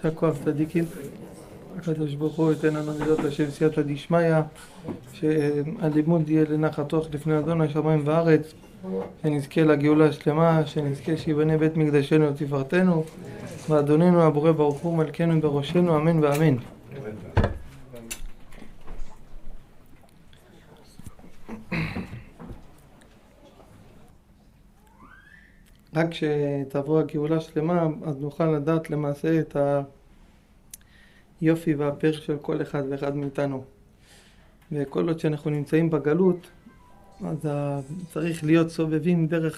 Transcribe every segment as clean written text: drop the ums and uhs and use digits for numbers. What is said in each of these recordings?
יישר כוח צדיקים. הקדוש ברוך הוא ייתן לנו מידות השם סייעתא דשמיא, שהלימוד יהיה לנחת רוח לפני אדון השמיים והארץ, שנזכה לגאולה השלמה, שנזכה שיבנה בית מקדשנו ותפארתנו, ואדוננו הבורא ברוך הוא מלכנו בראשנו, אמן ואמן. רק כשתעבור הגאולה שלמה, אז נוכל לדעת למעשה את היופי והפאר של כל אחד ואחד מאיתנו. וכל עוד שאנחנו נמצאים בגלות, אז צריך להיות סובבים דרך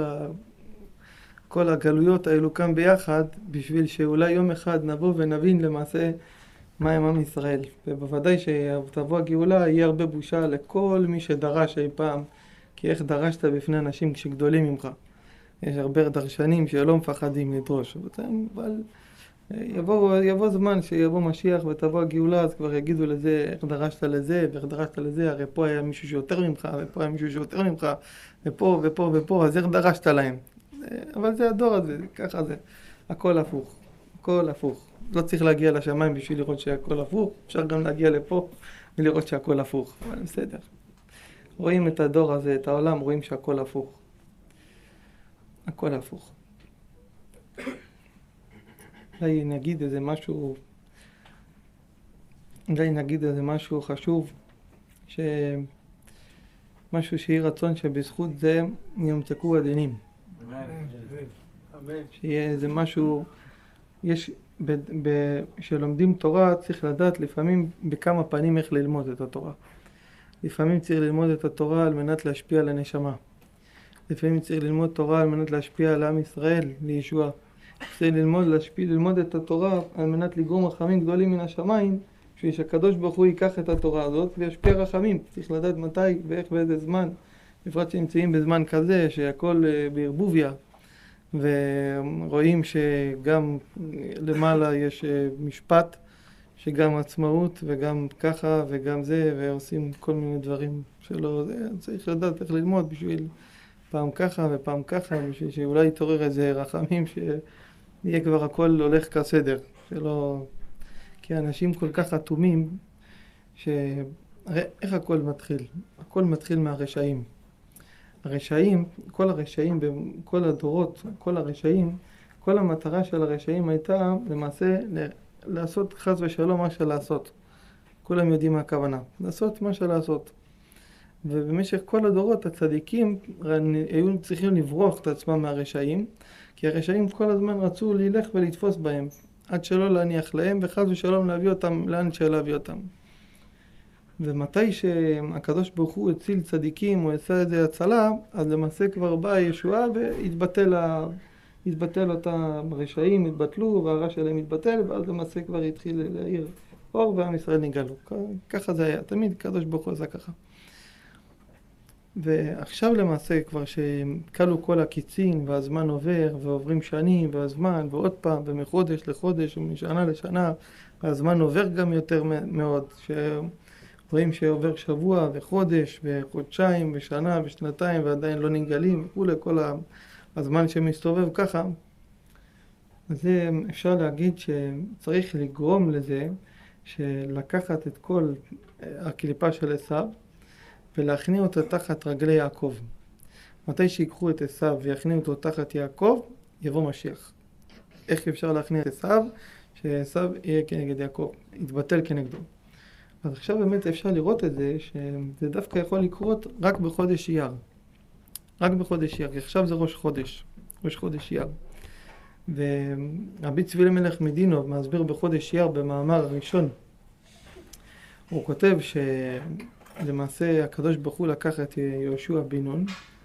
כל הגלויות האלו כאן ביחד, בשביל שאולי יום אחד נבוא ונבין למעשה מה הם עם ישראל. ובוודאי שתבוא הגאולה יהיה הרבה בושה לכל מי שדרש אי פעם, כי איך דרשת בפני אנשים כשגדולים ממך. יש הרבה דרשנים שלא מפחדים לדרוש, אבל יבוא זמן שיבוא משיח ותבוא הגאולה, אז כבר יגידו לזה איך דרשת לזה ואיך דרשת לזה, הרי פה היה מישהו שיותר ממך ופה היה מישהו שיותר ממך ופה ופה ופה, אז איך דרשת להם? אבל זה הדור הזה, ככה זה, הכל הפוך, הכל הפוך. לא צריך להגיע לשמיים בשביל לראות שהכל הפוך, אפשר גם להגיע לפה ולראות שהכל הפוך, אבל בסדר. רואים את הדור הזה, את העולם, רואים שהכל הפוך. הכל הפוך. אולי נגיד איזה משהו חשוב, משהו שיהיה רצון שבזכות זה יומצקו הדינים. שיהיה איזה משהו, שלומדים תורה צריך לדעת לפעמים בכמה פנים איך ללמוד את התורה. לפעמים צריך ללמוד את התורה על מנת להשפיע על הנשמה. לפעמים צריך ללמוד תורה על מנת להשפיע על עם ישראל, לישוע. צריך ללמוד את התורה על מנת לגרום רחמים גדולים מן השמיים, בשביל שהקדוש ברוך הוא ייקח את התורה הזאת וישפיע רחמים. צריך לדעת מתי ואיך ואיזה זמן, בפרט שנמצאים בזמן כזה שהכל בערבוביה, ורואים שגם למעלה יש משפט, שגם עצמאות וגם ככה וגם זה, ועושים כל מיני דברים שלא, צריך לדעת איך ללמוד בשביל פעם ככה ופעם ככה, בשביל שאולי יתעורר איזה רחמים שיהיה כבר הכל הולך כסדר, שלא... כי אנשים כל כך אטומים, הרי איך הכל מתחיל? הכל מתחיל מהרשעים. הרשעים, כל הרשעים, בכל הדורות, כל הרשעים, כל המטרה של הרשעים הייתה למעשה לעשות חס ושלום מה שלעשות. כולם יודעים מה הכוונה, לעשות מה שלעשות. ובמשך כל הדורות הצדיקים היו צריכים לברוח את עצמם מהרשעים, כי הרשעים כל הזמן רצו ללך ולתפוס בהם, עד שלא להניח להם וחס ושלום להביא אותם לאן שלהביא אותם. ומתי שהקדוש ברוך הוא הציל צדיקים או עשה איזה הצלה, אז למעשה כבר באה ישועה והתבטל אותם רשעים, התבטלו והרע שלהם התבטל, ואז למעשה כבר התחיל להאיר אור ועם ישראל נגאלו. ככה זה היה, תמיד הקדוש ברוך הוא עשה ככה. ועכשיו למעשה כבר שקלו כל הקיצין והזמן עובר ועוברים שנים והזמן ועוד פעם ומחודש לחודש ומשנה לשנה, והזמן עובר גם יותר מאוד, שרואים שעובר שבוע וחודש וחודשיים ושנה ושנתיים ועדיין לא נגאלים וכולי, כל הזמן שמסתובב ככה. אז אפשר להגיד שצריך לגרום לזה שלקחת את כל הקליפה של עשיו ולהכניע אותה תחת רגלי יעקב. מתי שיקחו את עשיו ויכניעו אותו תחת יעקב, יבוא משיח. איך אפשר להכניע את עשיו? שעשיו יהיה כנגד יעקב, יתבטל כנגדו. אז עכשיו באמת אפשר לראות את זה, שזה דווקא יכול לקרות רק בחודש אייר. רק בחודש אייר, עכשיו זה ראש חודש אייר. ורבי צבי אלימלך מדינוב מסביר בחודש אייר במאמר הראשון. הוא כותב למעשה הקדוש ברוך הוא לקח את יהושע בן נון,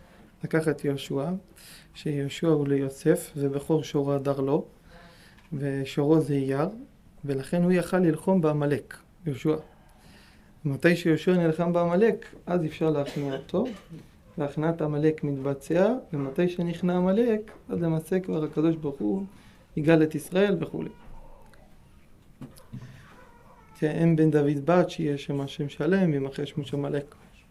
שיהושע הוא ליוסף ובכור שורו הדר לו, ושורו זה אייר, ולכן הוא יכל ללחום בעמלק, יהושע. מתי שיהושע נלחם בעמלק, אז אפשר להכניע אותו, והכנעת עמלק מתבצע, ומתי שנכנע עמלק, אז למעשה כבר הקדוש ברוך הוא יגאל את ישראל וכו'. אם בן דוד בת שיהיה שם השם שלם וימחה שמו של עמלק.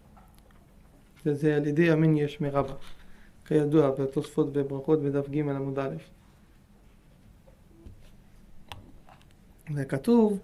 זה על ידי ימין יש מרבה, כידוע בתוספות בברכות בדף ג' עמוד א'. וכתוב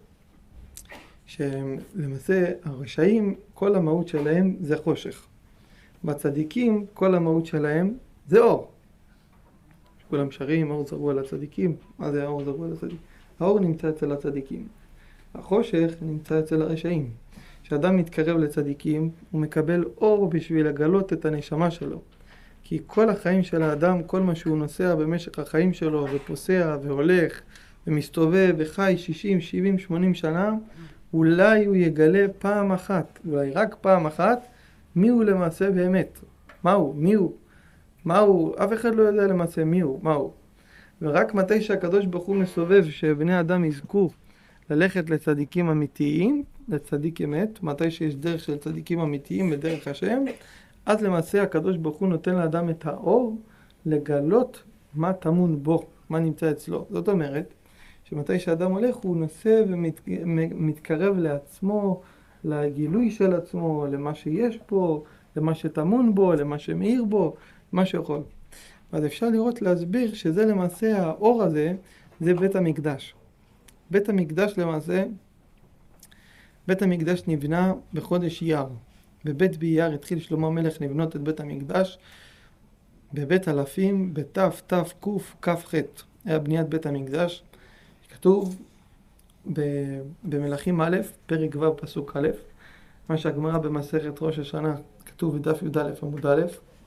שלמעשה הרשעים, כל המהות שלהם זה חושך. בצדיקים, כל המהות שלהם זה אור. כולם שרים, אור זרוע לצדיקים. מה זה האור זרוע לצדיקים? האור נמצא אצל הצדיקים. החושך נמצא אצל הרשעים. כשאדם מתקרב לצדיקים, הוא מקבל אור בשביל לגלות את הנשמה שלו. כי כל החיים של האדם, כל מה שהוא נוסע במשך החיים שלו, ופוסע והולך ומסתובב וחי 60, 70, 80 שנה, אולי הוא יגלה פעם אחת, אולי רק פעם אחת, מי הוא למעשה באמת. מה הוא? מי הוא? מה הוא? אף אחד לא יודע למעשה מי הוא, מה הוא. ורק מתי שהקדוש ברוך הוא מסובב, שבני אדם יזכו ללכת לצדיקים אמיתיים, לצדיק אמת, מתי שיש דרך של צדיקים אמיתיים בדרך השם, אז למעשה הקדוש ברוך הוא נותן לאדם את האור לגלות מה טמון בו, מה נמצא אצלו. זאת אומרת, שמתי שאדם הולך הוא נושא ומתקרב לעצמו, לגילוי של עצמו, למה שיש פה, למה שטמון בו, למה שמאיר בו, מה שיכול. אז אפשר לראות, להסביר שזה למעשה האור הזה, זה בית המקדש. בית המקדש למעשה, בית המקדש נבנה בחודש אייר. בבית באייר התחיל שלמה המלך לבנות את בית המקדש, בבית אלפים, בתתקכ"ח, היה בניית בית המקדש. כתוב במלכים א', פרק ו' פסוק א', מה שהגמרא במסכת ראש השנה כתוב בדף י"א עמוד א',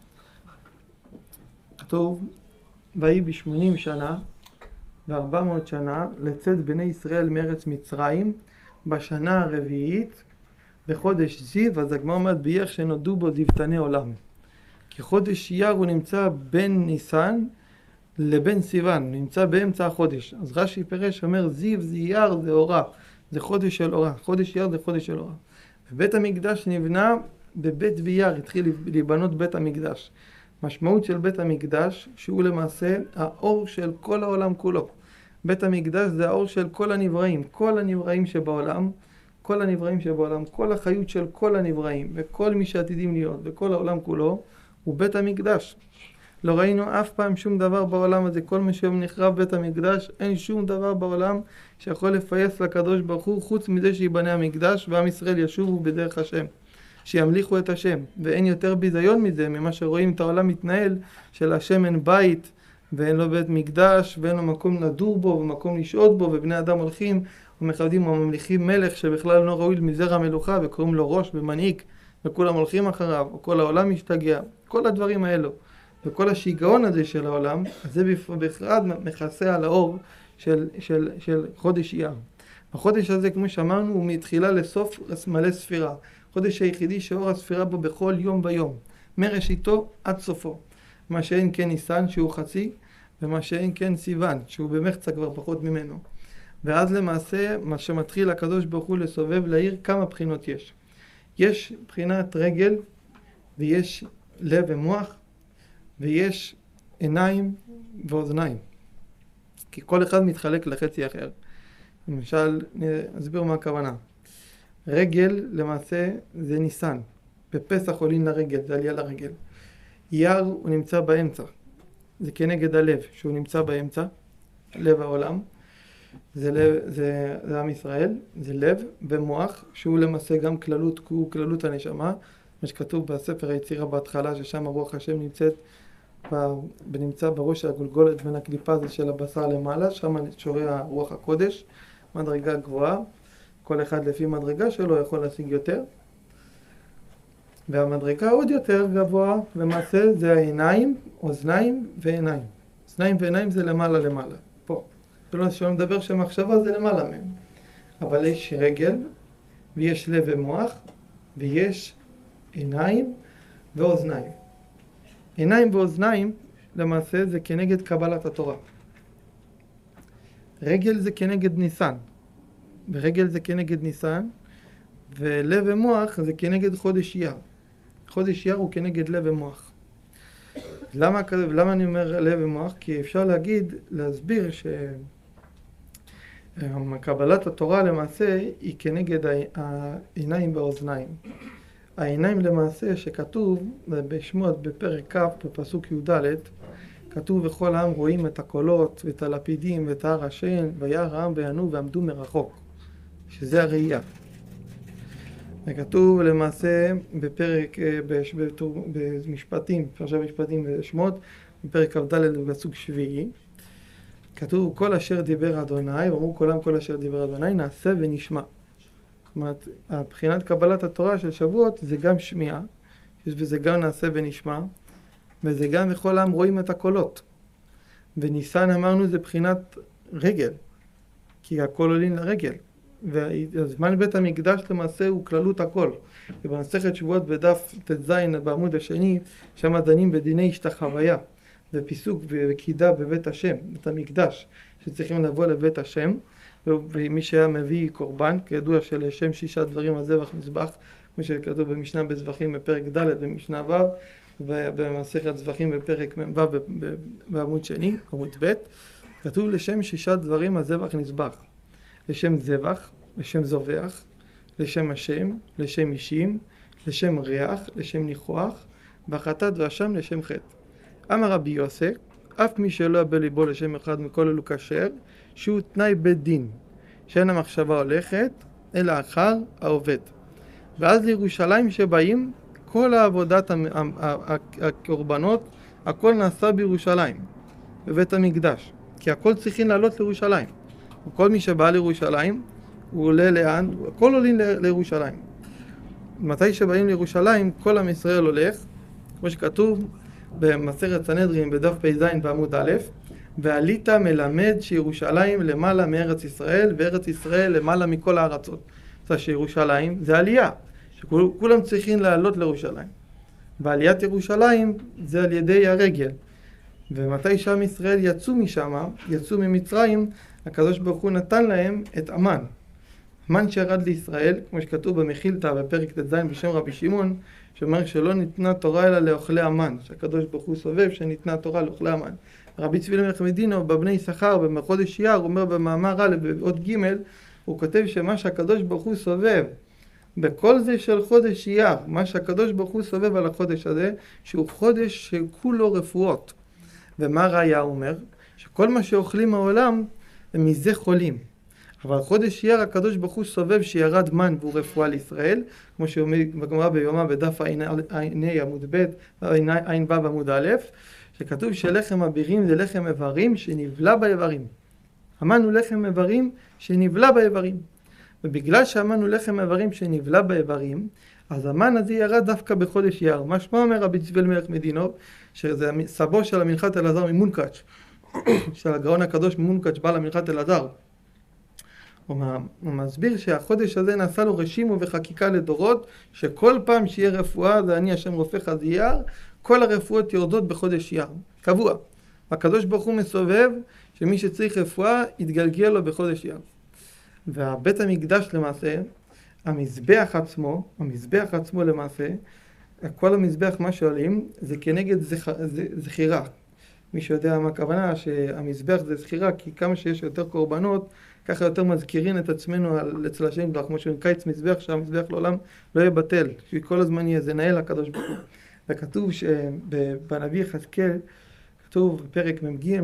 כתוב ויהי ב80 שנה ו400 שנה לצאת בני ישראל מארץ מצרים בשנה הרביעית בחודש זיו. אז הגמרא אומרת באייר שנודעו בו זיוותני עולם, כי חודש אייר הוא נמצא בין ניסן לבין סיוון, נמצא באמצע החודש. אז רש"י פירש אומר זיו זה אייר, זה אורה, זה חודש של אורה, חודש אייר זה חודש של אורה. ובית המקדש נבנה בבית באייר, התחיל להיבנות בית המקדש. משמעות של בית המקדש שהוא למעשה האור של כל העולם כולו. בית המקדש זה האור של כל הנבראים, כל הנבראים שבעולם, כל הנבראים שבעולם, כל החיות של כל הנבראים וכל מי שעתידים להיות וכל העולם כולו הוא בית המקדש. לא ראינו אף פעם שום דבר בעולם הזה, כל מה שנחרב בית המקדש, אין שום דבר בעולם שיכול לפייס לקדוש ברוך הוא חוץ מזה שיבנה המקדש ועם ישראל ישובו בדרך השם, שימליכו את השם. ואין יותר ביזיון מזה ממה שרואים את העולם מתנהל, של השם אין בית ואין לו בית מקדש ואין לו מקום לדור בו ומקום לשהות בו, ובני אדם הולכים ומכבדים וממליכים מלך שבכלל לא ראוי מזרע המלוכה וקוראים לו ראש ומנהיג וכולם הולכים אחריו, וכל העולם משתגע. כל הדברים האלו וכל השיגעון הזה של העולם, זה בכלל מכסה על האור של חודש אייר. החודש הזה, כמו שאמרנו, הוא מתחילה לסוף מלא ספירה. חודש היחידי שאור הספירה בו בכל יום ויום, מראשיתו עד סופו. מה שאין כן ניסן שהוא חצי, ומה שאין כן סיוון שהוא במחצה כבר פחות ממנו. ואז למעשה מה שמתחיל הקדוש ברוך הוא לסובב לעיר, כמה בחינות יש. יש בחינת רגל, ויש לב ומוח, ויש עיניים ואוזניים. כי כל אחד מתחלק לחצי אחר. למשל, נסביר מה הכוונה. רגל למעשה זה ניסן. בפסח עולים לרגל, זה עלייה לרגל. אייר הוא נמצא באמצע. זה כנגד הלב, שהוא נמצא באמצע, לב העולם. זה עם ישראל, זה לב ומוח, שהוא למעשה גם כללות, הוא כללות הנשמה. מה שכתוב בספר היצירה בהתחלה, ששם רוח השם נמצא בראש הגולגולת בין הקליפה הזה של הבשר למעלה, שם שורה רוח הקודש, מדרגה גבוהה. כל אחד לפי מדרגה שלו יכול להשיג יותר. והמדרגה עוד יותר גבוהה, למעשה זה העיניים, אוזניים ועיניים. אוזניים ועיניים זה למעלה למעלה, פה. ולא שלא מדבר שמחשבה זה למעלה מהם. אבל יש רגל, ויש לב ומוח, ויש עיניים ואוזניים. עיניים ואוזניים למעשה זה כנגד קבלת התורה. רגל זה כנגד ניסן. ורגל זה כנגד ניסן, ולב ומוח זה כנגד חודש אייר. חודש אייר הוא כנגד לב ומוח. למה אני אומר לב ומוח? כי אפשר להסביר שקבלת התורה למעשה היא כנגד העיניים והאוזניים. העיניים למעשה שכתוב בשמות בפרק כ' בפסוק י"ד, כתוב וכל העם רואים את הקולות ואת הלפידים ואת הר השן, וירא העם ויענו ועמדו מרחוק, שזה הראייה. וכתוב למעשה בפרק, במשפטים, פרשת משפטים ושמות, בפרק כ"ד בפסוק שביעי, כתוב כל אשר דיבר אדוני, ואמרו כל העם כל אשר דיבר אדוני, נעשה ונשמע. זאת אומרת, הבחינת קבלת התורה של שבועות זה גם שמיעה, וזה גם נעשה ונשמע, וזה גם וכל העם רואים את הקולות. וניסן אמרנו זה בחינת רגל, כי הכל עולים לרגל. והזמן בית המקדש למעשה הוא כללות הכל. ובמסכת שבועות בדף ט"ז בעמוד השני, שם דנים בדיני השתחוויה, ופיסוק וקידה בבית השם, את המקדש, שצריכים לבוא לבית השם, ומי שהיה מביא קורבן, כידוע שלשם 6 דברים הזבח מזבח, כמו שכתוב במשנה בזבחים בפרק ד' במשנה ו', ובמסכת זבחים בפרק מ"ו בעמוד שני, עמוד ב', כתוב לשם 6 דברים הזבח נזבח. לשם זבח, לשם זובח, לשם השם, לשם אישים, לשם ריח, לשם ניחוח, והחטאת והשם לשם חטא. אמר רבי יוסף, אף מי שלא יבא ליבו לשם אחד מכל אלו כשר, שהוא תנאי בית דין, שאין המחשבה הולכת, אלא אחר העובד. ואז לירושלים שבאים, כל העבודת הקורבנות, הכל נעשה בירושלים, בבית המקדש, כי הכל צריכים לעלות לירושלים. וכל מי שבא לירושלים, הוא עולה לאן? הכל עולים לירושלים. מתי שבאים לירושלים, כל עם ישראל הולך, כמו שכתוב במסכת סנהדרין בדף פ"ז בעמוד א', ועלית מלמד שירושלים למעלה מארץ ישראל, וארץ ישראל למעלה מכל הארצות. זאת אומרת שירושלים זה עלייה, שכולם צריכים לעלות לירושלים. ועליית ירושלים זה על ידי הרגל. ומתי שעם ישראל יצאו משם, יצאו ממצרים, הקדוש ברוך הוא נתן להם את המן. המן שירד לישראל, כמו שכתוב במחילתא בפרק ט"ז בשם רבי שמעון, שאומר שלא ניתנה תורה אלא לאוכלי המן, שהקדוש ברוך הוא סובב שניתנה תורה לאוכלי המן. רבי צבי אלימלך מדינו בבני יששכר בחודש אייר, הוא אומר במאמר א' באות ג', הוא כותב שמה שהקדוש ברוך הוא סובב בכל זה של חודש אייר, מה שהקדוש ברוך הוא סובב על החודש הזה, שהוא חודש שכולו רפואות. ומה ראיה אומר? שכל מה שאוכלים מהעולם הם מזה חולים. אבל חודש אייר הקדוש ברוך הוא סובב שירד מן והוא רפואה לישראל, כמו שאומר בגמרא ביומא בדף ע"ה עמוד ב' ע"ו עמוד א', שכתוב שלחם אבירים זה לחם איברים שנבלע באיברים. המן הוא לחם איברים שנבלע באיברים. ובגלל שהמן הוא לחם איברים שנבלע באיברים, אז המן הזה ירד דווקא בחודש אייר. מה שמה אומר רבי צבי אלימלך מדינו, שזה סבו של המנחת אלעזר ממונקאץ', של הגאון הקדוש ממונקאץ' בעל המנחת אלעזר. הוא מסביר שהחודש הזה נעשה לו רשימו וחקיקה לדורות, שכל פעם שיהיה רפואה, זה אני השם רופאך זה אייר, כל הרפואות יורדות בחודש אייר, קבוע. הקדוש ברוך הוא מסובב שמי שצריך רפואה יתגלגל לו בחודש אייר. והבית המקדש למעשה, המזבח עצמו למעשה, כל המזבח מה שעולים זה כנגד זכירה. מי שיודע מה הכוונה, שהמזבח זה זכירה, כי כמה שיש יותר קורבנות, ככה יותר מזכירים את עצמנו אצל השם יתברך, כמו שנקיץ מזבח, שהמזבח לעולם לא יהיה בטל, שכל הזמן יהיה, זה נהל הקדוש ברוך הוא. וכתוב שבנביא יחזקאל, כתוב בפרק מ"ג,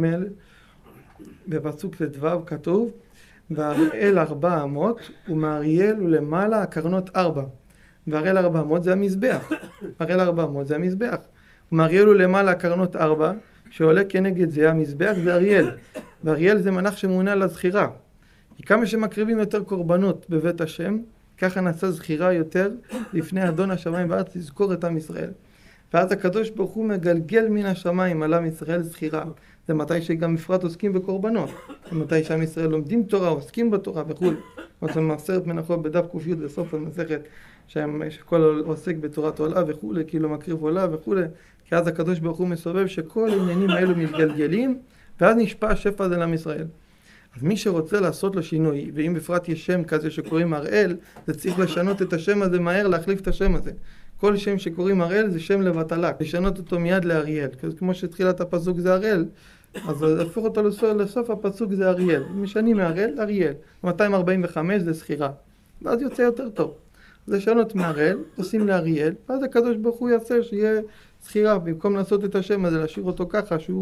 בפסוק ט"ו, כתוב, והראל 4 אמות, ומאריאל ולמעלה הקרנות 4. והראל 4 אמות זה המזבח. הראל 4 אמות זה המזבח. ומאריאל ולמעלה הקרנות 4, שעולה כנגד זה המזבח, זה אריאל. ואריאל זה מנח שמונה לזכירה. כי כמה שמקריבים יותר קורבנות בבית השם, ככה נעשה זכירה יותר לפני אדון השמיים וארץ לזכור את עם ישראל. ואז הקדוש ברוך הוא מגלגל מן השמיים על עם ישראל זכירה. זה מתי שגם בפרט עוסקים בקורבנות. זה מתי שעם ישראל לומדים תורה, עוסקים בתורה וכו'. זה מעשרת מנחות בדף ק"י בסוף המסכת, שכל עוסק בתורת עולה וכו', כאילו מקריב עולה וכו'. כי אז הקדוש ברוך הוא מסובב שכל העניינים האלו מתגלגלים, ואז נשפע השפע הזה לעם ישראל. אז מי שרוצה לעשות לו שינוי, ואם בפרט יש שם כזה שקוראים הראל, זה צריך לשנות את השם הזה מהר, להחליף את השם הזה. כל שם שקוראים הראל זה שם לבטלה, לשנות אותו מיד לאריאל. כמו שתחילת הפסוק זה הראל, אז להפוך אותו לסוף הפסוק זה אריאל. משנים מהראל, אריאל. 245 זה זכירה. ואז יוצא יותר טוב. לשנות מהראל, עושים לאריאל, ואז הקדוש ברוך הוא יעשה שיהיה זכירה. במקום לעשות את השם הזה, להשאיר אותו ככה, שהוא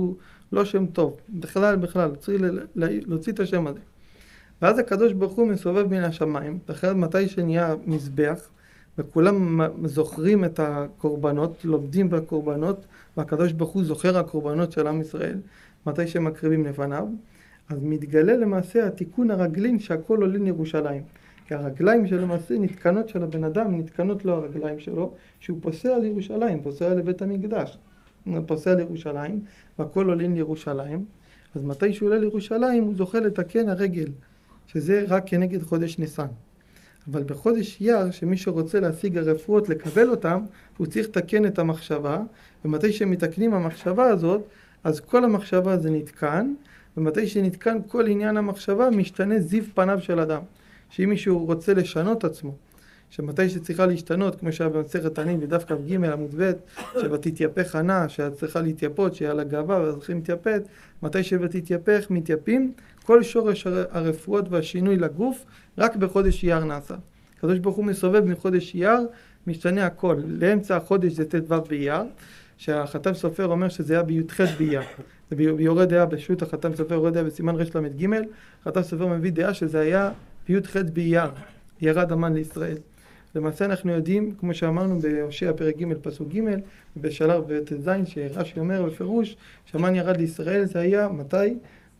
לא שם טוב, בכלל, צריך להוציא את השם הזה. ואז הקדוש ברוך הוא מסובב מן השמיים, אחרת מתי שנהיה מזבח, וכולם זוכרים את הקורבנות, לומדים בקורבנות, והקדוש ברוך הוא זוכר הקורבנות של עם ישראל, מתי שמקריבים לפניו, אז מתגלה למעשה התיקון הרגלים שהכל עולה לירושלים. כי הרגליים שלמעשה נתקנות של הבן אדם, נתקנות לו הרגליים שלו, שהוא פוסע על ירושלים, פוסע לבית המקדש. הוא פוסע על ירושלים, והכל עולה לירושלים. אז מתי שהוא עולה לירושלים, הוא זוכה לתקן הרגל, שזה רק כנגד חודש ניסן. אבל בחודש אייר, שמי שרוצה להשיג הרפואות, לקבל אותם, הוא צריך לתקן את המחשבה, ומתי שמתקנים המחשבה הזאת, אז כל המחשבה הזה נתקן, ומתי שנתקן כל עניין המחשבה, משתנה זיו פניו של אדם. שאם מישהו רוצה לשנות עצמו, שמתי שצריכה להשתנות, כמו שהיה במסכת תענית בדף כ"ג עמוד ב', שבתתייפך ענה, שאת צריכה להתייפות, שיהיה לה גאווה וצריכים להתייפת, מתי שבתתייפך מתייפים, כל שורש הרפואות והשינוי לגוף, רק בחודש אייר נעשה. הקדוש ברוך הוא מסובב מחודש אייר, משתנה הכל. לאמצע החודש זה ט"ו באייר, שהחתם סופר אומר שזה היה בי"ח באייר. זה ביורד דעה בשו"ת החתם סופר יורד דעה בסימן רל"ג, החתם סופר מביא דעה שזה היה בי"ח באייר, ירד המן לישראל. למעשה אנחנו יודעים, כמו שאמרנו בהושע פרק ג' פסוק ג' ובשלח בט"ז, שרש"י אומר בפירוש שהמן ירד לישראל, זה היה מתי?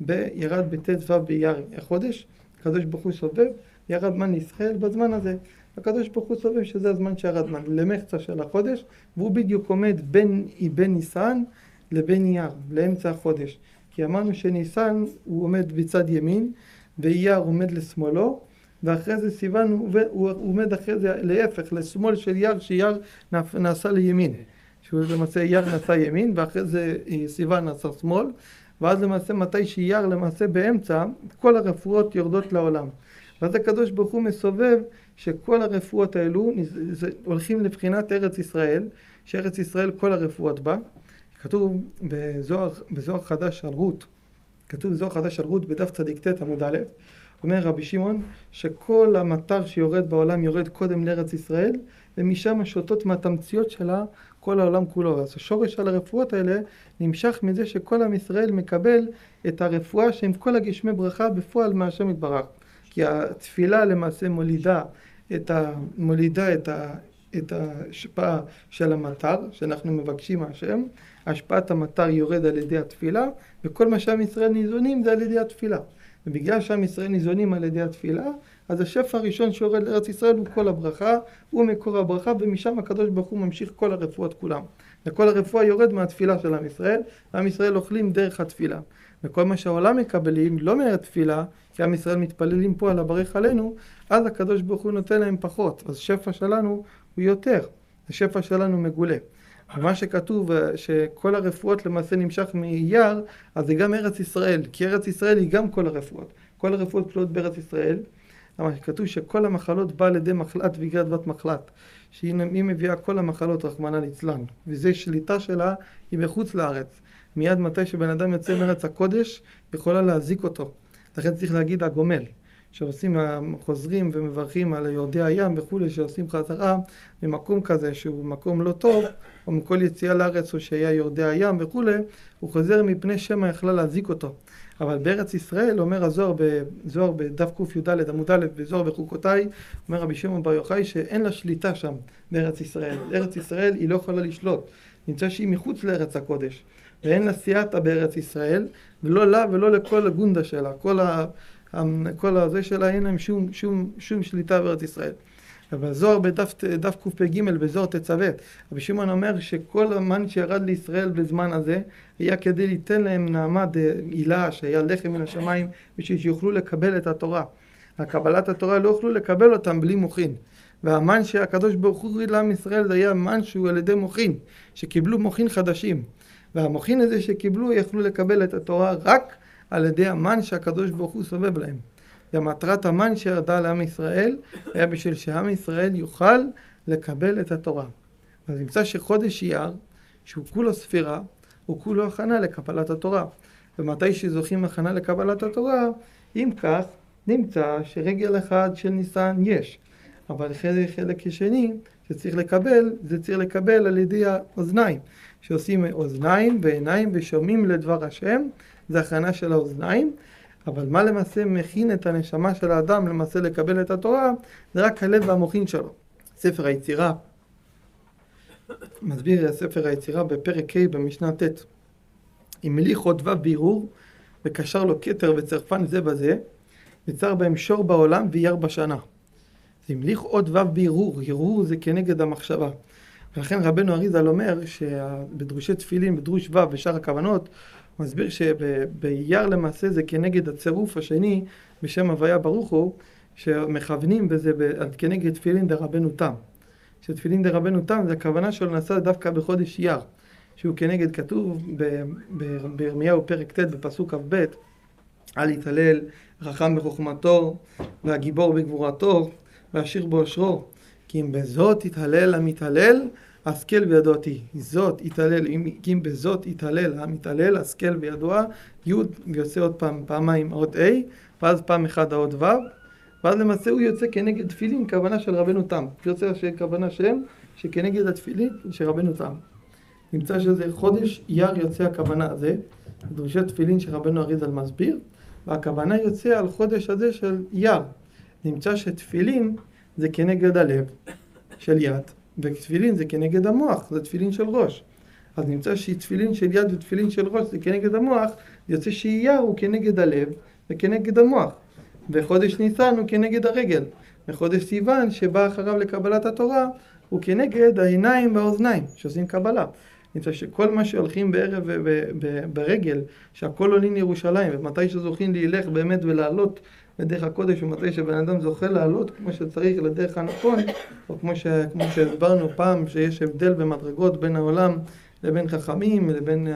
ירד בט"ו באייר החודש, הקדוש ברוך הוא סובב, ירד מן לישראל בזמן הזה. הקדוש ברוך הוא סובב שזה הזמן שירד מן, למחצה של החודש, והוא בדיוק עומד בין ניסן לבין אייר, לאמצע החודש. כי אמרנו שניסן הוא עומד בצד ימין, ואייר עומד לשמאלו, ואחרי זה סיוון הוא עומד אחרי זה להפך, לשמאל של אייר, שאייר נעשה לימין. שהוא למעשה אייר נעשה ימין, ואחרי זה סיוון נעשה שמאל, ואז למעשה מתי שאייר למעשה באמצע, כל הרפואות יורדות לעולם. ואז הקדוש ברוך הוא מסובב שכל הרפואות האלו הולכים לבחינת ארץ ישראל, שארץ ישראל כל הרפואות בה. כתוב בזוהר חדש על רות, כתוב בזוהר חדש על רות בדף צדיק ט' עמוד א', אומר רבי שמעון שכל המטר שיורד בעולם יורד קודם לארץ ישראל, ומשם השותות מהתמציות שלה כל העולם כולו. אז השורש של הרפואות האלה נמשך מזה שכל עם ישראל מקבל את הרפואה שהם כל הגשמי ברכה בפועל מהשם יתברך. כי התפילה למעשה מולידה את ההשפעה של המטר שאנחנו מבקשים מהשם. השפעת המטר יורד על ידי התפילה, וכל מה שעם ישראל ניזונים זה על ידי התפילה. ובגלל שעם ישראל ניזונים על ידי התפילה, אז השפע הראשון שיורד לארץ ישראל הוא כל הברכה, הוא מקור הברכה, ומשם הקדוש ברוך הוא ממשיך כל הרפואות כולם. וכל הרפואה יורד מהתפילה של עם ישראל, ועם ישראל אוכלים דרך התפילה. וכל מה שהעולם מקבלים לא מהתפילה, כי עם ישראל מתפללים פה על הברך עלינו, אז הקדוש ברוך הוא נותן להם פחות. אז השפע שלנו הוא יותר, השפע שלנו מגולה. ומה שכתוב שכל הרפואות למעשה נמשך מאייר, אז זה גם ארץ ישראל, כי ארץ ישראל היא גם כל הרפואות. כל הרפואות כלולות בארץ ישראל. אבל כתוב שכל המחלות באה לידי מחלת ויגרת בת מחלת, שהיא מביאה כל המחלות רחמנא ליצלן, וזה שליטה שלה היא בחוץ לארץ. מיד מתי שבן אדם יוצא מארץ הקודש, יכולה להזיק אותו. לכן צריך להגיד הגומל, שעושים חוזרים ומברכים על יורדי הים וכולי, שעושים חזרה ממקום כזה שהוא מקום לא טוב, או מכל יציאה לארץ או שהיה יורדי הים וכולי, הוא חוזר מפני שמא יכלה להזיק אותו. אבל בארץ ישראל, אומר הזוהר בדף ק"ד עמוד א' בזוהר וחוקותיי, אומר רבי שמעון בר יוחאי שאין לה שליטה שם בארץ ישראל. ארץ ישראל היא לא יכולה לשלוט, נמצא שהיא מחוץ לארץ הקודש, ואין לה סייעתא בארץ ישראל, ולא לה ולא לכל הגונדה שלה, כל הזה שלה אין להם שום שליטה בארץ ישראל. ובזוהר בדף קפ"ג בזוהר תצוות, רבי שמעון אומר שכל המן שירד לישראל בזמן הזה היה כדי ליתן להם נעמד עילה שהיה לחם מן השמיים בשביל שיוכלו לקבל את התורה. הקבלת התורה לא יוכלו לקבל אותם בלי מוחין, והמן שהקדוש ברוך הוא הוריד לעם ישראל זה היה מן שהוא על ידי מוחין, שקיבלו מוחין חדשים, והמוחין הזה שקיבלו יכלו לקבל את התורה רק על ידי המן שהקדוש ברוך הוא סובב להם. ומטרת המן שירדה לעם ישראל היה בשביל שעם ישראל יוכל לקבל את התורה. אז נמצא שחודש אייר, שהוא כולו ספירה, הוא כולו הכנה לקבלת התורה. ומתי שזוכים הכנה לקבלת התורה, אם כך, נמצא שרגל אחד של ניסן יש. אבל חלק שני שצריך לקבל, זה צריך לקבל על ידי האוזניים. שעושים אוזניים ועיניים ושומעים לדבר השם, זה הכנה של האוזניים. אבל מה למעשה מכין את הנשמה של האדם למעשה לקבל את התורה? זה רק הלב והמוחין שלו. ספר היצירה, מסביר ספר היצירה בפרק ה' במשנה ט', המליך עוד ו' בירור וקשר לו כתר וצרפן זה בזה, יצר בהם שור בעולם וירא בשנה. זה המליך עוד ו' בירור, הרהור זה כנגד המחשבה. ולכן רבנו אריז"ל אומר שבדרושי תפילין, בדרוש ו' ושאר הכוונות, הוא מסביר שבאייר למעשה זה כנגד הצירוף השני בשם הוויה ברוך הוא, שמכוונים בזה כנגד תפילין דרבנו תם. שתפילין דרבנו תם זה הכוונה שלו נעשה דווקא בחודש אייר, שהוא כנגד, כתוב בירמיהו פרק ט' בפסוק כ"ב, אל יתהלל חכם בחוכמתו והגיבור בגבורתו והעשיר באושרו, כי אם בזאת יתהלל המתהלל השכל בידו אותי. זאת יתהלל, כי אם בזאת יתהלל המתהלל השכל בידו, י' ויוצא עוד פעמיים האות A, ואז פעם אחד האות ו', ואז למעשה הוא יוצא כנגד תפילין, כוונה של רבנו תם. יוצא כוונה שם שכנגד התפילין של רבנו תם. נמצא שזה חודש אייר יוצא הכוונה הזה, דרושי תפילין שרבנו אריז"ל מסביר, והכוונה יוצא על חודש הזה של אייר. נמצא שתפילין זה כנגד הלב של יד, ותפילין זה כנגד המוח, זה תפילין של ראש. אז נמצא שתפילין של יד ותפילין של ראש זה כנגד המוח, יוצא שאייר הוא כנגד הלב וכנגד המוח. וחודש ניסן הוא כנגד הרגל. וחודש סיוון שבא אחריו לקבלת התורה הוא כנגד העיניים והאוזניים שעושים קבלה. נמצא שכל מה שהולכים בערב ברגל, שהכל עולים לירושלים, ומתי שזוכים להילך באמת ולעלות לדרך הקודש, ומתי שבן אדם זוכה לעלות כמו שצריך לדרך הנכון, או כמו שהסברנו פעם שיש הבדל במדרגות בין העולם לבין חכמים, לבין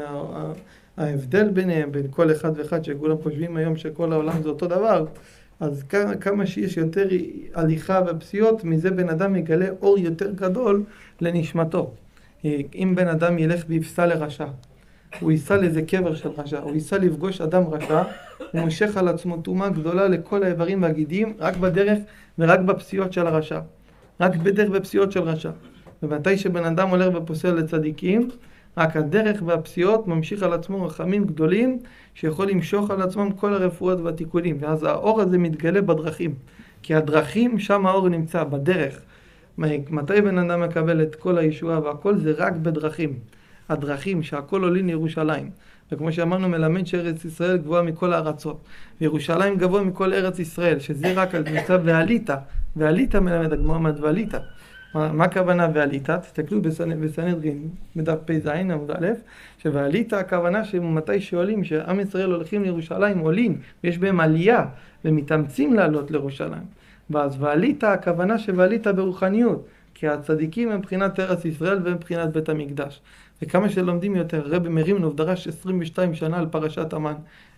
ההבדל ביניהם, בין כל אחד ואחד שכולם חושבים היום שכל העולם זה אותו דבר, אז כמה שיש יותר הליכה בפסיעות, מזה בן אדם יגלה אור יותר גדול לנשמתו. אם בן אדם ילך ויפסע לרשע, הוא ייסע לאיזה קבר של רשע, הוא ייסע לפגוש אדם רשע, הוא מושך על עצמו תאומה גדולה לכל האיברים והגידים, רק בדרך ורק בפסיעות של הרשע. רק בדרך בפסיעות של רשע. ומתי שבן אדם הולך ופוסל לצדיקים, רק הדרך והפסיעות ממשיך על עצמו רחמים גדולים, שיכול למשוך על עצמם כל הרפואות והתיקונים. ואז האור הזה מתגלה בדרכים. כי הדרכים, שם האור נמצא, בדרך. מתי בן אדם מקבל את כל הישועה והכל זה רק בדרכים. הדרכים שהכל עולים לירושלים. וכמו שאמרנו מלמד שארץ ישראל גבוהה מכל הארצות. וירושלים גבוה מכל ארץ ישראל, שזה רק על נמצא ועליתה. ועליתה מלמד הגמרא ועליתה. מה הכוונה ועליתה? תסתכלו בסנהדרין בדף פ"ז עמוד א', שוועליתה הכוונה שמתי שעולים, שעם ישראל הולכים לירושלים עולים, ויש בהם עלייה ומתאמצים לעלות לירושלים. ואז ועליתה הכוונה שוועליתה ברוחניות, כי הצדיקים הם מבחינת ארץ ישראל והם מבחינת בית המקדש. וכמה שלומדים יותר, רבי מרימנוב דרש 22 שנה על פרשת המן.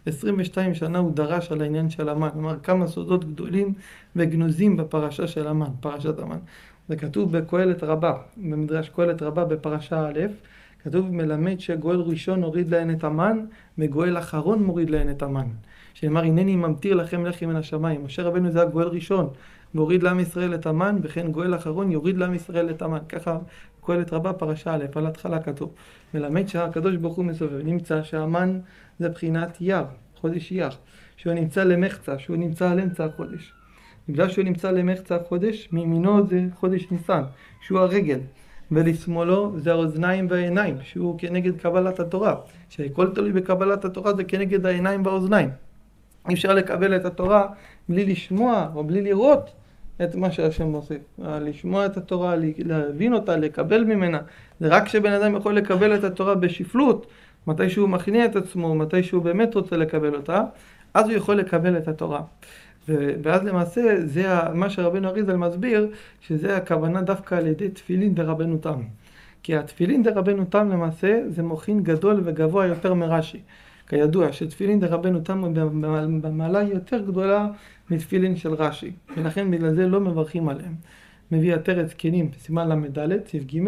22 שנה הוא דרש על העניין של המן. כלומר, כמה סודות גדולים וגנוזים בפרשה של המן, פרשת המן. זה כתוב בקהלת רבה, במדרש קהלת רבה בפרשה א', כתוב מלמד שגואל ראשון הוריד להן את המן, וגואל אחרון מוריד להן את המן. שנאמר, הנני ממטיר לכם לחם מן השמיים. משה רבנו זה הגואל ראשון, והוריד לעם ישראל את המן, וכן גואל אחרון יוריד לעם ישראל את המן. ככה קהלת רבה פרשה א', על התחלה כתוב. מלמד שהקדוש ברוך הוא מסובב. נמצא שהמן זה בחינת אייר, חודש אייר, שהוא נמצא למחצה, שהוא נמצא על אמצע החודש. בגלל שהוא נמצא למחצה החודש, מימינו זה חודש ניסן, שהוא הרגל, ולשמאלו זה האוזניים והעיניים, שהוא כנגד קבלת התורה, שכל תלוי בקבלת התורה זה כנגד העיניים והאוזניים. אי אפשר לקבל את התורה בלי לשמוע או בלי לראות את מה שהשם עושה. לשמוע את התורה, להבין אותה, לקבל ממנה. זה רק שבן אדם יכול לקבל את התורה בשפלות, מתי שהוא מכניע את עצמו, מתי שהוא באמת רוצה לקבל אותה, אז הוא יכול לקבל את התורה. ואז למעשה זה מה שרבנו אריז"ל מסביר, שזה הכוונה דווקא על ידי תפילין דרבנו תם. כי התפילין דרבנו תם למעשה זה מוחין גדול וגבוה יותר מרש"י. כידוע שתפילין דרבנו תם הוא במעלה יותר גדולה מתפילין של רש"י. ולכן בגלל זה לא מברכים עליהם. מביא עטרת זקנים בסימן ל"ד, סעיף ג',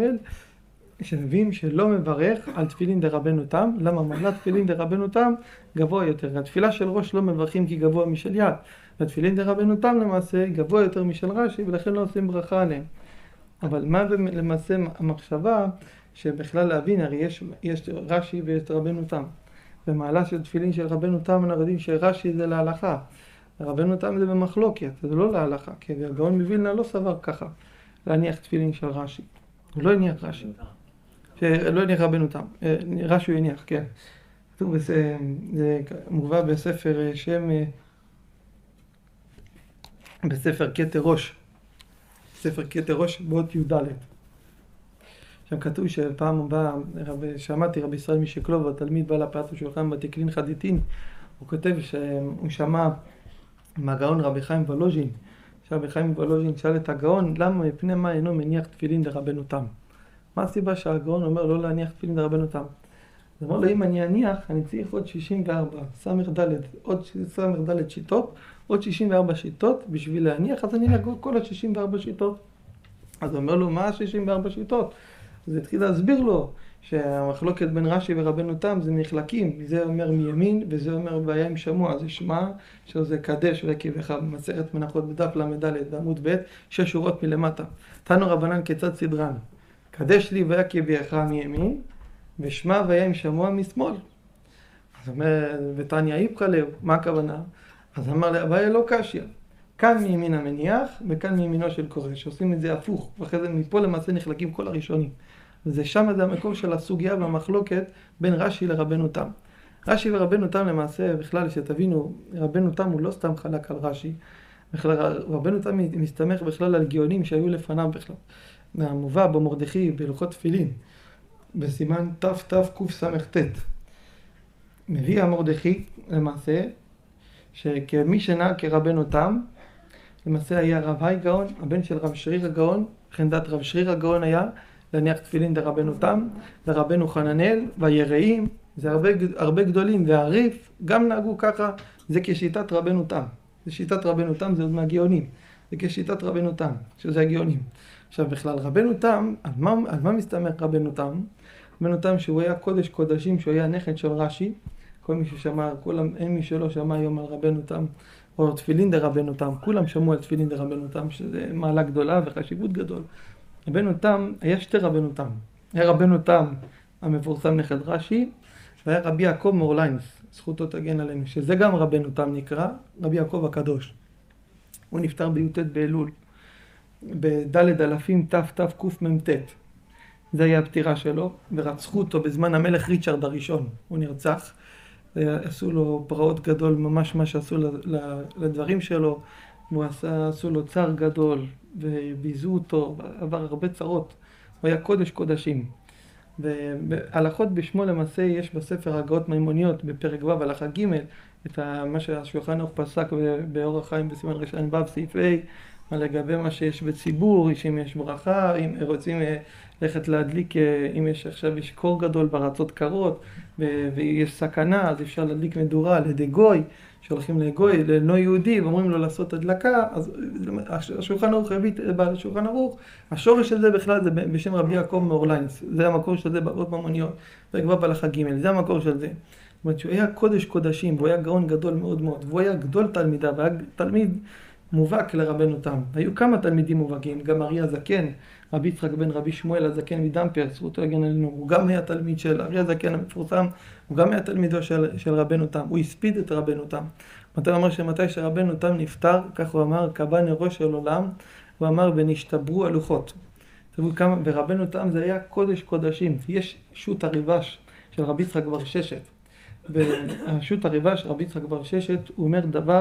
שנבין שלא מברך על תפילין דרבנו תם. למה? מעלת תפילין דרבנו תם גבוה יותר. התפילה של ראש לא מברכים כי גבוה משל יד. והתפילין דרבנו תם למעשה גבוה יותר משל רש"י, ולכן לא עושים ברכה עליהם. אבל מה למעשה המחשבה שבכלל להבין, הרי יש רש"י ויש רבנו תם. במעלה של תפילין של רבנו תם אנחנו יודעים שרש"י זה להלכה. רבנו תם זה במחלוקת, זה לא להלכה, כי הגאון מווילנה לא סבר ככה, להניח תפילין של רש"י. הוא לא הניח רש"י. לא הניח רבנו תם, רש"י הוא הניח, כן. זה מובא בספר שם, בספר כתר ראש. ספר כתר ראש באות י"ד. שם כתוב שפעם בא, שמעתי רבי ישראל משקלוב, התלמיד בא לפת ושולחן בתקלין חדיתין, הוא כותב שהוא שמע מהגאון רבי חיים וולוז'ין, שרבי חיים וולוז'ין שאל את הגאון, למה מפני מה אינו מניח תפילין לרבנו תם? מה הסיבה שהגאון אומר לא להניח תפילין לרבנו תם? אז אמר לו, אם אני אניח, אני צריך עוד 64, עוד ס"ד שיטות, עוד 64 שיטות בשביל להניח, אז אני אניח כל ה-64 שיטות. אז הוא אומר לו, מה ה-64 שיטות? אז התחיל להסביר לו שהמחלוקת בין רש"י ורבנו תם זה נחלקים, זה אומר מימין וזה אומר והיה עם שמוע, זה שמע, שזה קדש ועקבך, במסכת מנחות בדף ל"ד בעמוד ב' 6 שורות מלמטה. תנו רבנן כיצד סדרן, קדש לי ועקבך מימין, ושמע והיה עם שמוע משמאל. אז אומר, ותניא איפכא להו, מה הכוונה? אז אמר לאביי לא קשיא, כאן מימין המניח וכאן מימינו של קורא, שעושים את זה הפוך, ואחרי זה מפה למעשה נחלקים כל הראשונים. וזה שם זה המקור של הסוגיה והמחלוקת בין רש"י לרבנו תם. רש"י ורבנו תם למעשה, בכלל שתבינו, רבנו תם הוא לא סתם חלק על רש"י, בכלל רבנו תם מסתמך בכלל על גאונים שהיו לפניו בכלל. מהמובא במרדכי בהלכות תפילין, בסימן תתקס"ט. מביא המרדכי למעשה, שכמי שנהג כרבנו תם, למעשה היה רב היי גאון, הבן של רב שריר הגאון, וכן דת רב שריר הגאון היה להניח תפילין לרבנו תם, לרבנו חננאל, והיראים, זה הרבה גדולים, והריף גם נהגו ככה, זה כשיטת רבנו תם. זה שיטת רבנו תם, זה עוד מהגאונים. זה כשיטת רבנו תם, שזה הגאונים. עכשיו בכלל רבנו תם, על מה מסתמך רבנו תם? רבנו תם שהוא היה קודש קודשים, שהוא היה נכד של רש"י, כל מי ששמע, אין מי שלא שמע היום על רבנו תם, או תפילין דרבנו תם, כולם שמעו על תפילין דרבנו תם, שזה מעלה גדולה וחשיבות גדול. רבנו תם, היה שתי רבנו תם. היה רבנו תם המפורסם נכד רש"י, והיה רבי יעקב מאורליינס, זכותו תגן עלינו, שזה גם רבנו תם נקרא, רבי יעקב הקדוש. הוא נפטר בי"ט באלול, בד' אלפים תתקמ"ט. זה היה הפטירה שלו, ורצחו אותו בזמן המלך ריצ'רד הראשון. הוא נרצח, עשו לו פרעות גדול, ממש מה שעשו לדברים שלו, עשו לו צער גדול, וביזו אותו, עבר הרבה צרות. הוא היה קודש קודשים. והלכות בשמו למעשה יש בספר הגאות מימוניות, בפרק ו' הלכה ג', את מה שהשולחן ערוך פסק באור החיים בסימן רע"ו סעיף ה', לגבי מה שיש בציבור, אם יש ברכה, אם רוצים ללכת להדליק, אם יש עכשיו יש קור גדול בארצות קרות ויש סכנה, אז אפשר להדליק מדורה על ידי גוי, שהולכים לגוי, ללא יהודי, ואומרים לו לעשות הדלקה, אז השולחן ערוך הביא בעל השולחן ערוך, השורש של זה בכלל זה בשם רבי יעקב מאורליינס, זה המקור של זה באות ממוניות, וכבר בהלכה ג', זה המקור של זה. זאת אומרת שהוא היה קודש קודשים, והוא היה גאון גדול מאוד מאוד, והוא היה גדול תלמידה, והיה תלמיד מובהק לרבנו תם. היו כמה תלמידים מובהקים, גם ארי הזקן, רבי יצחק בן רבי שמואל הזקן מדמפר, זכותו יגן עלינו, הוא גם היה תלמיד של ארי הזקן המפורסם, הוא גם היה תלמידו של רבנו תם, הוא הספיד את רבנו תם. מתי הוא אמר שמתי שרבנו תם נפטר, כך הוא אמר, קבע נרו של עולם, הוא אמר ונשתברו הלוחות. ורבנו תם זה היה קודש קודשים, יש שו"ת הריב"ש של רבי יצחק בר ששת. בשו"ת הריב"ש רבי יצחק בר ששת הוא אומר דבר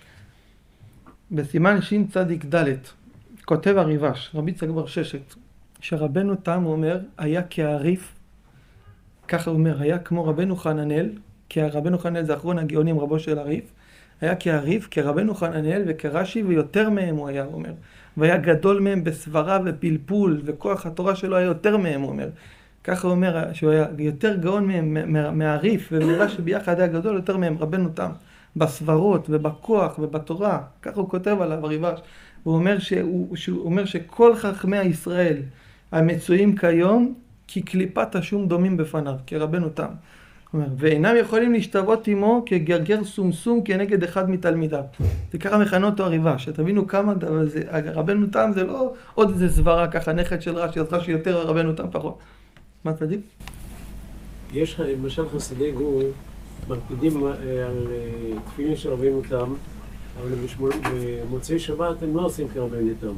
בסימן שצ"ד, כותב הריב"ש, רבי יצחק בר ששת, שרבנו תם אומר, היה כעריף, ככה הוא אומר, היה כמו רבנו חננאל, כי רבנו חננאל זה אחרון הגאונים רבו של הריף, היה כעריף, כרבנו חננאל וכרש"י ויותר מהם הוא היה, הוא אומר, והיה גדול מהם בסברה ופלפול, וכוח התורה שלו היה יותר מהם, הוא אומר. ככה הוא אומר, שהוא היה יותר גאון מהם, מהריף, ומרש"י ביחד היה גדול יותר מהם, רבנו תם. בסברות ובכוח ובתורה, ככה הוא כותב עליו הריב"ש. הוא אומר שכל חכמי ישראל המצויים כיום כקליפת השום דומים בפניו, כרבנו תם. ואינם יכולים להשתוות עמו כגרגר סומסום כנגד אחד מתלמידיו. זה ככה מכנה אותו הריב"ש, שתבינו כמה רבנו תם זה לא עוד איזה סברה ככה נכד של רש"י, אז רש"י יותר רבנו תם פחות. מה צדיק? יש למשל חסידי גור, מקפידים על תפילין של רבנותם, אבל במוצאי שבת הם לא עושים כרבנותם.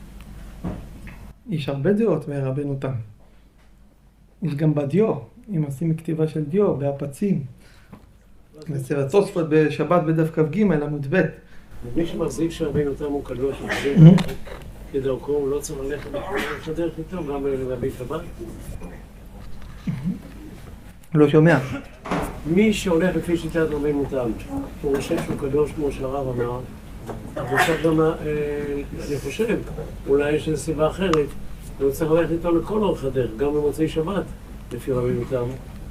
יש הרבה דעות ברבנותם. יש גם בדיו, אם עושים כתיבה של דיו, בהפצים. בספר תוספות בשבת בדף כ"ג עמוד ב'. ומי שמחזיק שרבנותם הוא קדוש, כדרכו הוא לא צריך ללכת לשדר איתו גם לגבי שבת. לא שומע. מי שהולך לפי שיטת רבנותם, הוא חושב שהוא קדוש כמו שהרב אמר, אבל עכשיו גם, אני חושב, אולי יש איזו סיבה אחרת, הוא צריך ללכת איתו לכל אורך הדרך, גם במוצאי שבת, לפי רבנותם.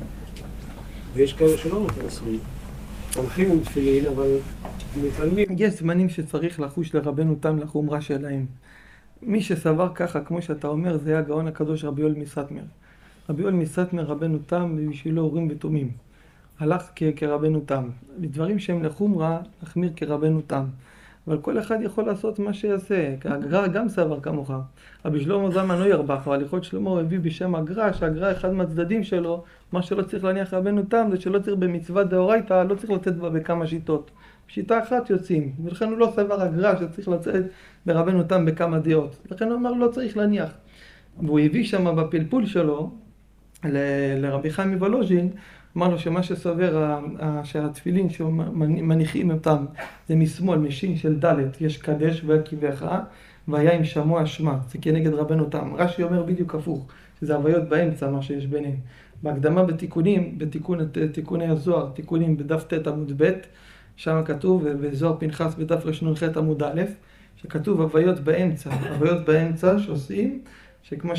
ויש כאלה שלא מתנסים. הולכים עם תפילין, אבל מתעלמים. יש זמנים שצריך לחוש לרבנותם לחומרה שלהם. מי שסבר ככה, כמו שאתה אומר, זה היה הגאון הקדוש רבי יואל מסטמר. רבי יואל מסטמר רבנותם בשבילו אורים ותומים. הלך כרבנותם. לדברים שהם לחומרה, להחמיר כרבנותם. אבל כל אחד יכול לעשות מה שיעשה. הגר"א גם סבר כמוך. רבי שלמה זלמן אוירבך, והליכות שלמה הביא בשם הגר"א, שהגר"א אחד מהצדדים שלו, מה שלא צריך להניח רבנותם, זה שלא צריך במצווה דאורייתא, לא צריך לצאת בה בכמה שיטות. בשיטה אחת יוצאים, ולכן הוא לא סבר הגר"א שצריך לצאת ברבנותם בכמה דעות. לכן הוא אמר לא צריך להניח. והוא הביא שם בפלפול שלו, לרבי חיים מוולוז'ין, אמר לו שמה שסובר שהתפילין שמניחים אותם זה משמאל, משין של ד' יש קדש והקיבך והיה עם שמוע שמע, זה כנגד רבנותם. רש"י אומר בדיוק הפוך, שזה הוויות באמצע מה שיש ביניהם. בהקדמה בתיקונים, תיקוני הזוהר, תיקונים בדף ט' עמוד ב', שם כתוב, ובזוהר פנחס בדף רנ"ח עמוד א', שכתוב הוויות באמצע, הוויות באמצע שעושים, שכמו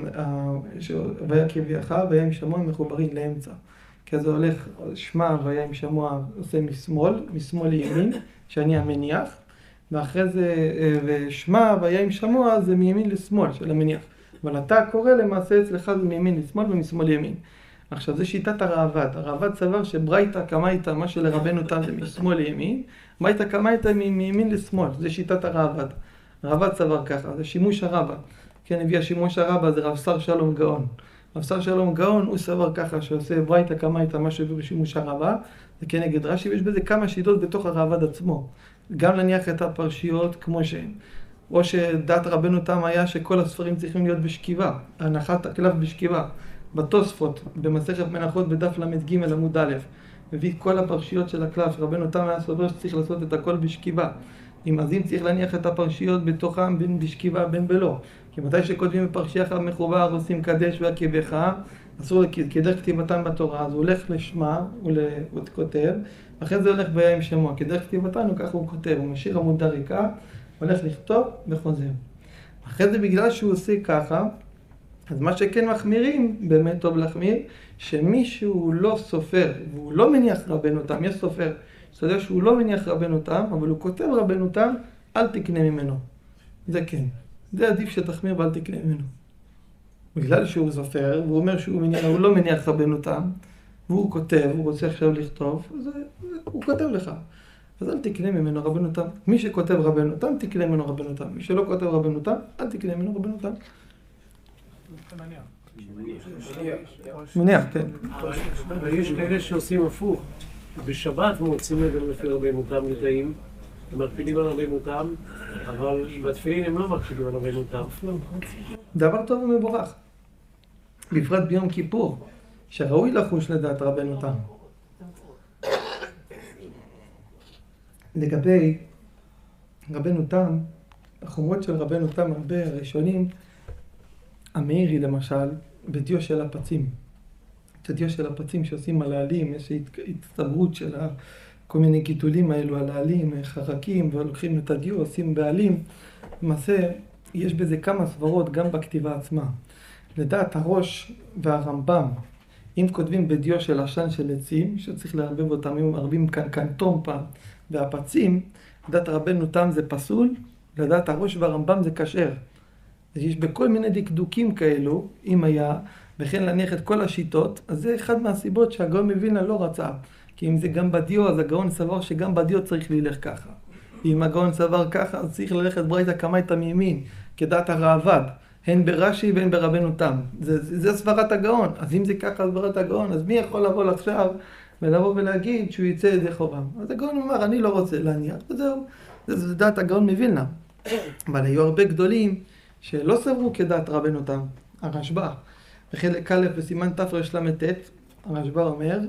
שהוויה קיבך והיה עם שמוע מחוברים לאמצע. כי זה הולך, שמע והיה עם שמוע עושה משמאל לימין, שאני המניח, ואחרי זה, ושמע והיה עם שמוע זה מימין לשמאל של המניח. אבל אתה קורא למעשה אצלך זה מימין לשמאל ומשמאל לימין. עכשיו זה שיטת הראב"ד. הראב"ד סבר שברייתא קמייתא, מה שלרבנותם זה משמאל לימין, ברייתא קמייתא מימין לשמאל, זה שיטת הראב"ד. הראב"ד סבר ככה, זה שימוש הרבה. כן, הביא השימוש הרבה, זה רב שר שלום גאון. רב שר שלום גאון הוא סבר ככה שעושה ברייתא קמייתא מה שהביא בשימוש הרבה, זה כנגד רש"י, ויש בזה כמה שיטות בתוך הראב"ד עצמו. גם להניח את הפרשיות כמו שהן. או שדעת רבנותם היה שכל הספרים צריכים להיות בשכיבה, הנחת הקלף בשכיבה. בתוספות, במסכת מנחות בדף ל"ג עמוד א', מביא כל הפרשיות של הקלף, רבנותם היה סובר שצריך לעשות את הכל בשכיבה. אם צריך להניח את הפרשיות בתוכם בין בשכיבה בין בלא. כי מתי שכותבים בפרשייה אחת מחובר עושים קדש והקיבך, אסור כדרך כתיבתם בתורה, אז הוא הולך לשמע, הוא כותב, אחרי זה הולך והיה עם שמוע, כדרך כתיבתנו ככה הוא כותב, הוא משאיר עמודה ריקה, הולך לכתוב וחוזר. אחרי זה בגלל שהוא עושה ככה, אז מה שכן מחמירים, באמת טוב להחמיר, שמישהו לא סופר, והוא לא מניח רבנותם, יש סופר, אתה יודע שהוא לא מניח רבנותם, אבל הוא כותב רבנותם, אל תקנה ממנו. זה כן. זה עדיף שתחמיר ואל תקנה ממנו. בגלל שהוא סופר, והוא אומר שהוא לא מניח רבנותם, והוא כותב, הוא רוצה עכשיו לכתוב, אז הוא כותב לך. אז אל תקנה ממנו רבנותם. מי שכותב רבנותם, תקנה ממנו רבנותם. מי שלא כותב רבנותם, אל תקנה ממנו רבנותם. מניח, כן. אבל יש כאלה שעושים הפוך. בשבת מוצאים את זה לפי רבנותם נטעים, הם מקפידים על רבנותם, אבל בתפילין הם לא מקפידים על רבנותם. דבר טוב ומבורך. בפרט ביום כיפור, שראוי לחוש לדעת רבנותם. לגבי רבנותם, החומרות של רבנותם הרבה ראשונים, המאירי למשל, בדיו של הפצים. את הדיו של הפצים שעושים על העלים, יש הצטברות של כל מיני גידולים האלו על העלים, חרקים, ולוקחים את הדיו, עושים בעלים. למעשה, יש בזה כמה סברות גם בכתיבה עצמה. לדעת הראש והרמב"ם, אם כותבים בדיו של עשן של עצים, שצריך להרבב אותם, אם מרבים כאן טומפה, והפצים, לדעת רבנותם זה פסול, לדעת הראש והרמב"ם זה כשר. יש בכל מיני דקדוקים כאלו, אם היה, וכן להניח את כל השיטות, אז זה אחד מהסיבות שהגאון מווילנה לא רצה. כי אם זה גם בדיו, אז הגאון סבר שגם בדיו צריך ללך ככה. אם הגאון סבר ככה, אז צריך ללכת ברייתא קמייתא מימין, כדעת הראב"ד. הן ברש"י והן ברבנו תם. זה סברת הגאון. אז אם זה ככה סברת הגאון, אז מי יכול לבוא עכשיו ולבוא ולהגיד שהוא יצא ידי חובה? אז הגאון אומר, אני לא רוצה להניח, וזהו. זה דעת הגאון מווילנה. אבל היו הרבה גדולים שלא סברו כדעת רבנו תם. הרשב"א, בחלק א' בסימן תרל"ט, הרשב"א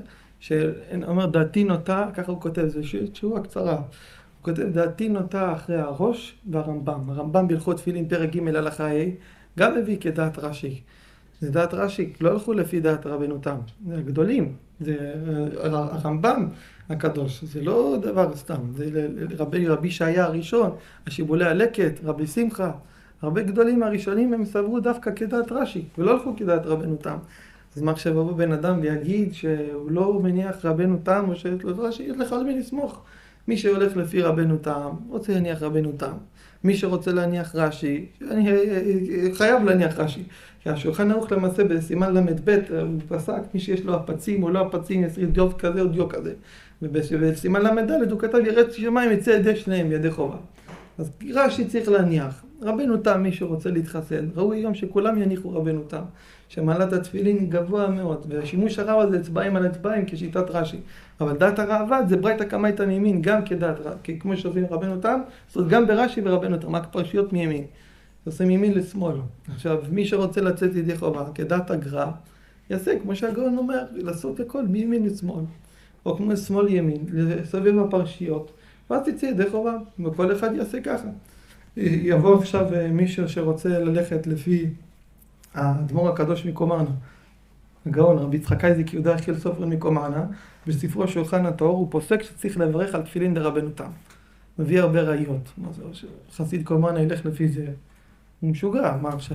אומר דעתי נוטה, ככה הוא כותב, זו תשובה קצרה. הוא כותב דעתי נוטה אחרי הראש והרמב"ם. הרמב"ם בהלכות תפילין פרק ג' הלכה ה' גם הביא כדעת רש"י. זה דעת רש"י, לא הלכו לפי דעת רבנו תם. זה הגדולים, זה הרמב"ם הקדוש, זה לא דבר סתם. זה רבי שהיה הראשון, השיבולי הלקט, רבי שמחה. הרבה גדולים הראשונים הם סברו דווקא כדעת רש"י, ולא הלכו כדעת רבנו תם. אז מה עכשיו יבוא בן אדם ויגיד שהוא לא מניח רבנו תם, או שיש לו רש"י, יש לך על מי לסמוך. מי שהולך לפי רבנו תם, רוצה להניח רבנו תם. מי שרוצה להניח רש"י, אני חייב להניח רש"י. כי השולחן ערוך למעשה בסימן ל"ב, הוא פסק מי שיש לו הפצים או לא הפצים, יש דיו כזה או דיו כזה. ובסימן ל"ד הוא כתב ירד שמיים יצא ידי שניהם, ידי חובה. אז רש"י צריך להניח. רבנו תם, מי שרוצה להתחסן, ראוי גם שכולם יניחו רבנו תם. שמעלת התפילין גבוה מאוד, והשימוש הרב הזה אצבעים על אצבעים כשיטת רש"י. אבל דעת הראב"ד זה ברייתא קמייתא מימין, גם כדעת, כמו שעושים רבנו תם, זאת אומרת גם ברש"י ורבנו תם, רק פרשיות מימין. עושים מימין לשמאל. עכשיו, מי שרוצה לצאת ידי חובה, כדעת הגר"א, יעשה כמו שהגאון אומר, לעשות הכל מימין לשמאל. או כמו שמאל ימין, לסובב הפרשיות, ואז תצא ידי חובה, וכל אחד יעשה ככה. יבוא עכשיו מישהו שרוצה ללכת לפי האדמו"ר הקדוש מקומרנה. הגאון רבי יצחק אייזיק יהודה יחזקאל סופר מקומרנה, בספרו שולחן התורה הוא פוסק שצריך לברך על תפילין דרבנו תם. מביא הרבה ראיות. חסיד קומרנה ילך לפי זה. הוא משוגע, מה עכשיו?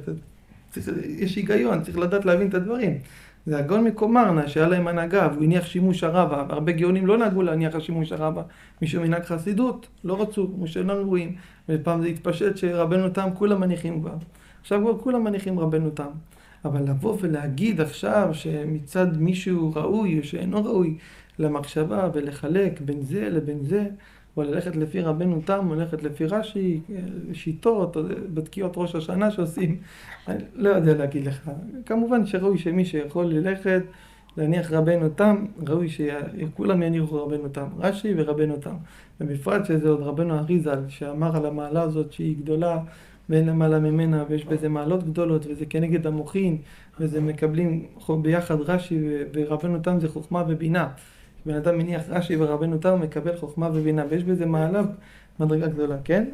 יש היגיון, צריך לדעת להבין את הדברים. זה הגאון מקומרנה שהיה להם הנהגה, והוא הניח שימוש הרבה. הרבה גאונים לא נהגו להניח השימוש הרבה. מישהו מנהג חסידות, לא רצו, כמו שאינם רואים. ופעם זה התפשט שרבנו תם כולם מניחים כבר. עכשיו כבר כולם מניחים רבנו תם. אבל לבוא ולהגיד עכשיו שמצד מישהו ראוי או שאינו ראוי למחשבה ולחלק בין זה לבין זה, או ללכת לפי רבנו תם, או ללכת לפי רש"י, שיטות, בתקיעות ראש השנה שעושים, אני לא יודע להגיד לך. כמובן שראוי שמי שיכול ללכת, להניח רבנו תם, ראוי שכולם יניחו רבנו תם, רש"י ורבנו תם. ובפרט שזה עוד רבנו אריז"ל, שאמר על המעלה הזאת שהיא גדולה, ואין למעלה ממנה, ויש בזה מעלות גדולות, וזה כנגד המוחין, וזה מקבלים ביחד רש"י ורבנו תם זה חוכמה ובינה. בן אדם מניח רש"י ורבנו תם מקבל חוכמה ובינה, ויש בזה מעלה מדרגה גדולה, כן?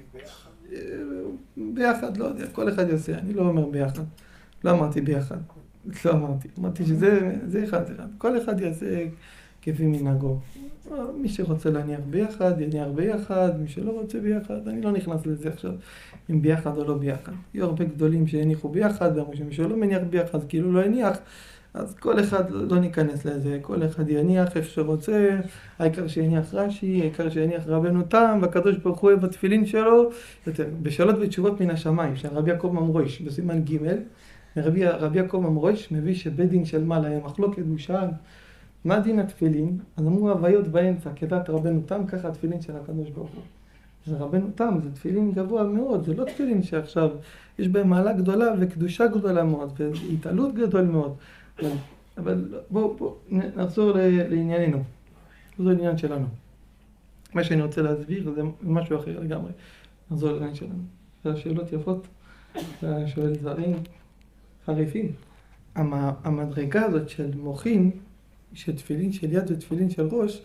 ביחד, לא יודע, כל אחד יעשה, אני לא אומר ביחד. לא אמרתי ביחד, לא אמרתי. אמרתי שזה אחד. כל אחד יעשה כפי מנהגו. מי שרוצה להניח ביחד, יניח ביחד, מי שלא רוצה ביחד, אני לא נכנס לזה עכשיו, אם ביחד או לא ביחד. יהיו הרבה גדולים שהניחו ביחד, ואמרו שמי שלא מניח ביחד, אז כאילו לא יניח, אז כל אחד לא ניכנס לזה, כל אחד יניח איפה שרוצה, העיקר שיניח רש"י, העיקר שיניח רבנו תם, והקדוש ברוך הוא אוהב התפילין שלו, בשאלות ותשובות מן השמיים, של רבי יעקב ממרוש, בסימן ג', רבי יעקב ממרוש מביא שבית דין של מעלה, היה מחלוקת, הוא שאל, מה דין התפילין? אז אמרו הוויות באמצע, כדעת רבנו תם, ככה התפילין של הקדוש ברוך הוא. אז רבנו תם זה תפילין גבוה מאוד, זה לא תפילין שעכשיו יש בהם מעלה גדולה וקדושה גדולה מאוד, והתעלות גדול מאוד. אבל בואו נחזור לענייננו, זה העניין שלנו. מה שאני רוצה להסביר זה משהו אחר לגמרי. נחזור לעניין שלנו. זה שאלות יפות, זה שואל דברים חריפים. המדרגה הזאת של מוחין, של תפילין של יד ותפילין של ראש,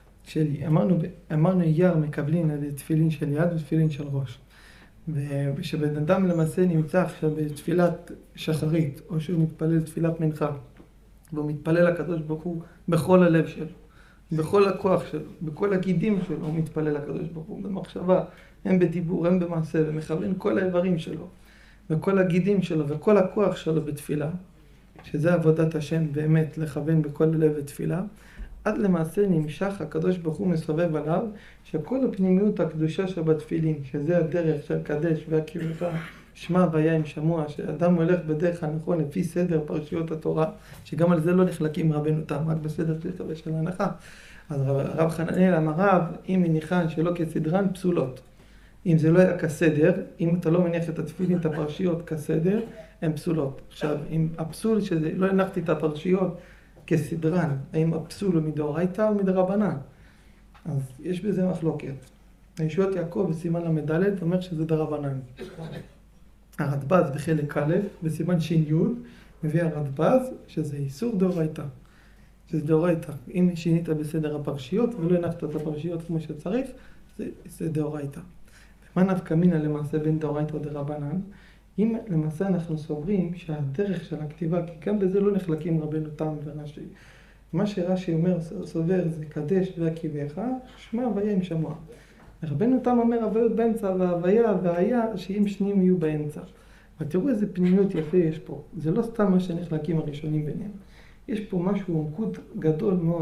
אמרנו אייר מקבלים על תפילין של יד ותפילין של ראש. ושבן אדם למעשה נמצא עכשיו בתפילת שחרית, או שהוא מתפלל תפילת מנחה, והוא מתפלל לקדוש ברוך הוא בכל הלב שלו, בכל הכוח שלו, בכל הגידים שלו, הוא מתפלל לקדוש ברוך הוא, במחשבה, הם בדיבור, הם במעשה, ומכוון כל האיברים שלו, וכל הגידים שלו, וכל הכוח שלו בתפילה, שזה עבודת השם באמת, לכוון בכל הלב בתפילה, עד למעשה נמשך הקדוש ברוך הוא מסובב עליו, שכל הפנימיות הקדושה שבתפילין, שזה הדרך של קדש והקרבה, שמע והיה שמוע, שאדם הולך בדרך הנכון לפי סדר פרשיות התורה, שגם על זה לא נחלקים רבנו תם, רק בסדר של ההנחה. אז הרב חננאל אמר רב, אם מניחן שלא כסדרן פסולות. אם זה לא היה כסדר, אם אתה לא מניח את התפילין, את הפרשיות כסדר, הן פסולות. עכשיו, אם הפסול שזה, לא הנחתי את הפרשיות כסדרן, האם הפסול הוא מדאורייתא או מדרבנן? אז יש בזה מחלוקת. הישועות יעקב בסימן למדלת אומר שזה דרבנן. הרדב"ז בחלק א', בסימן ש"י, מביא הרדב"ז שזה איסור דאורייתא. שזה דאורייתא. אם שינית בסדר הפרשיות ולא הנחת את הפרשיות כמו שצריך, זה דאורייתא. מה נפקא מינה למעשה בין דאורייתא ודרבנן? אם למעשה אנחנו סוברים שהדרך של הכתיבה, כי גם בזה לא נחלקים רבנו תם ורש"י. מה שרש"י אומר, סובר, זה קדש והקיבך, שמע הוויה עם שמוע. רבנו תם אומר, הוויות באמצע וההוויה וההיה, שאם שניים יהיו באמצע. אבל תראו איזה פנימיות יפה יש פה. זה לא סתם מה שנחלקים הראשונים ביניהם. יש פה משהו עמקות גדול מאוד.